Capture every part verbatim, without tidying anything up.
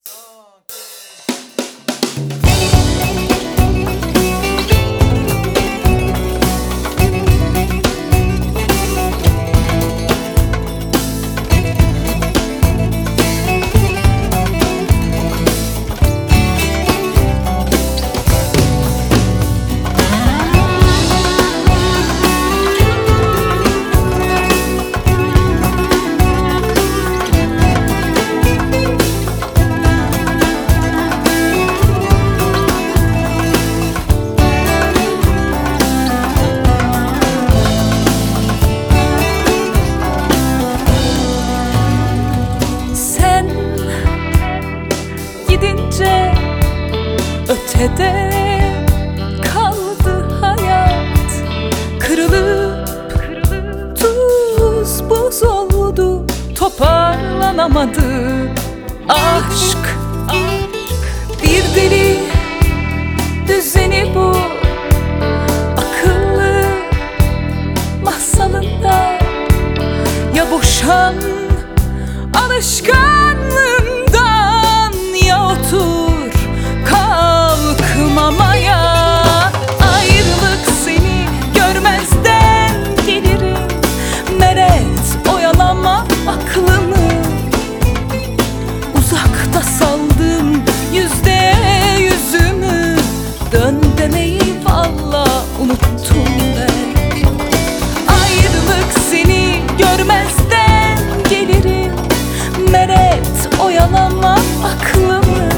Gidince ötede kaldı hayat, kırılıp tuz buz oldu, toparlanamadı aşk. Bir deli düzeni bu akıllı masalında, ya boşan alışkanlığından, ya otur kalkmamaya. Ayrılık seni görmezden gelirim, meret oyalama aklımı. Uzakta saldım yüzde yüzümü, dön demeyi valla unuttum ben. Ayrılık seni görmezden gelirim, meret oyalama aklımı.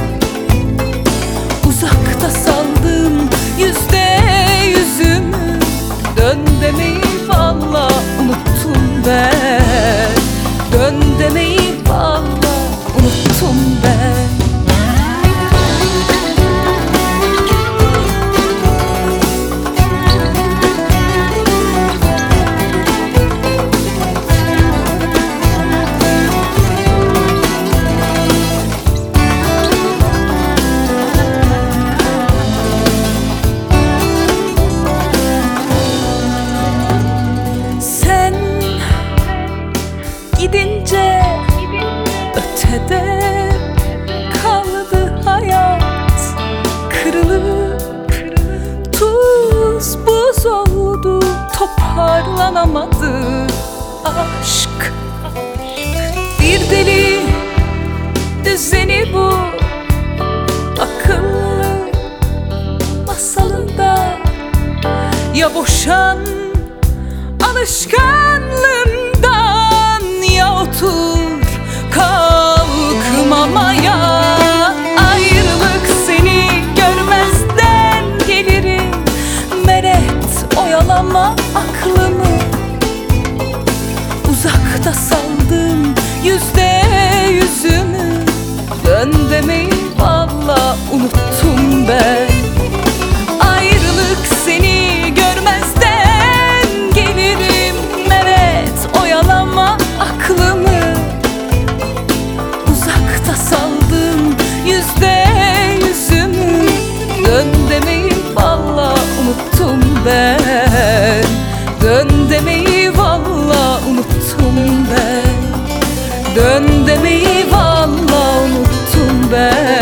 Uzakta saldım yüzde yüzümü, dön demeyi valla unuttum ben. Dön demeyi valla unuttum ben. Gidince ötede kaldı hayat, kırılıp tuz buz oldu, toparlanamadı aşk. Bir deli düzeni bu akıllı masalında, ya boşan alışkanlığından, ya otur kalkmamaya. Ayrılık seni görmezden gelirim, meret oyalama aklımı. Uzakta saldım yüzde yüzümü, dön demeyi valla unuttum ben. Ayrılık seni görmezden gelirim, meret oyalama aklımı. Uzakta saldım yüzde yüzümü, dön demeyi valla unuttum ben. Dön demeyi valla unuttum ben. Dön demeyi valla unuttum ben.